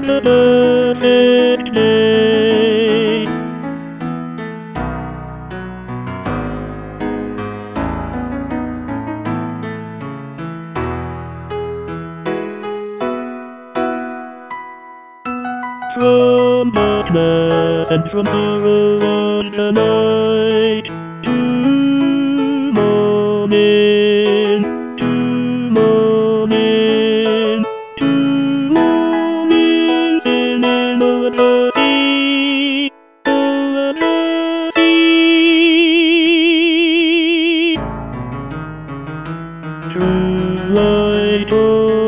the perfect day. From darkness and from sorrow on the night, to morning, to morning, to morning, singing over the sea, over the sea. True light.